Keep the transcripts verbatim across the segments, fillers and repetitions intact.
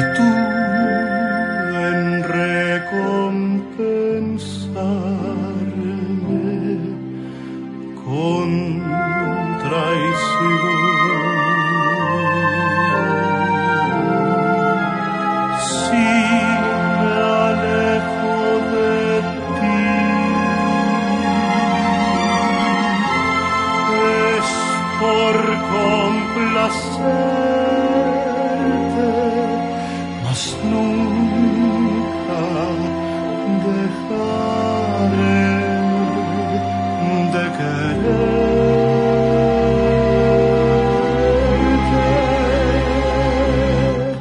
tú en recompensarme con traición. Si me alejo de ti, es por complacerte, mas nunca dejaré de quererte.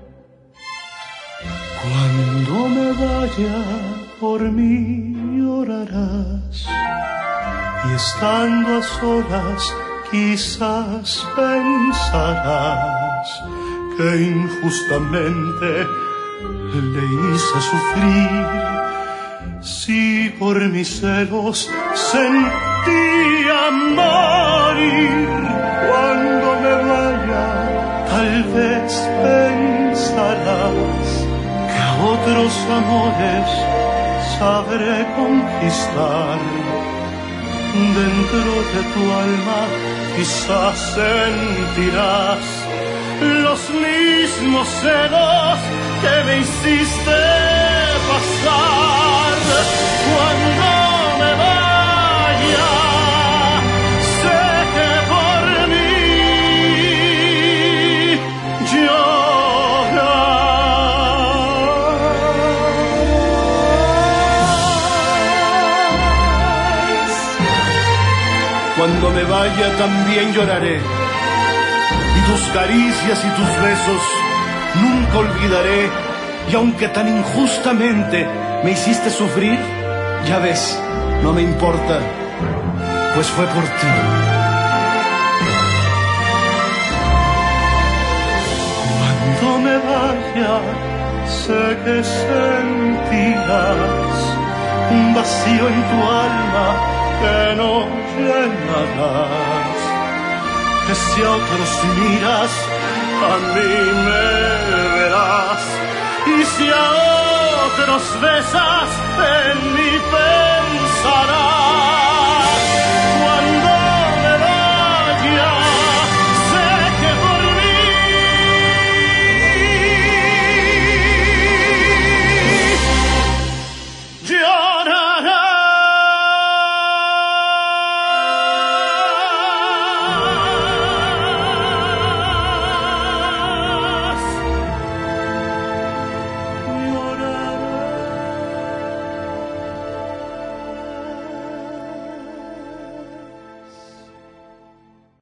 Cuando me vaya, por mí llorarás, y estando a solas quizás pensarás que injustamente le hice sufrir. Si por mis celos sentía morir, cuando me vaya tal vez pensarás que a otros amores sabré conquistar. Dentro de tu alma quizás sentirás los mismos celos que me hiciste pasar. Cuando me vaya, sé que por mí llorarás. Cuando me vaya también lloraré, y tus caricias y tus besos nunca olvidaré. Y aunque tan injustamente me hiciste sufrir, ya ves, no me importa, pues fue por ti. Cuando me vaya, sé que sentirás un vacío en tu alma que no llenarás. Que si a otros miras, a mí me verás. Y si a otros besas, en mí pensarás.